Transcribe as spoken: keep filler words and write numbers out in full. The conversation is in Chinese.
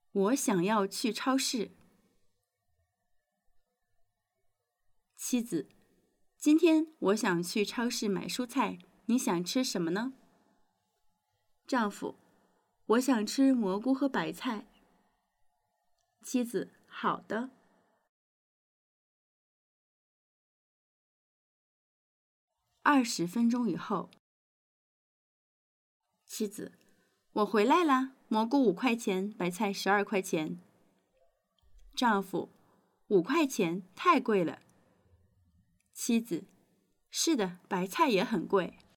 我想要去超市。妻子，今天我想去超市买蔬菜，你想吃什么呢？丈夫，我想吃蘑菇和白菜。妻子，好的。二十分钟以后，妻子，我回来啦，蘑菇五块钱，白菜十二块钱。丈夫，五块钱太贵了。妻子，是的，白菜也很贵。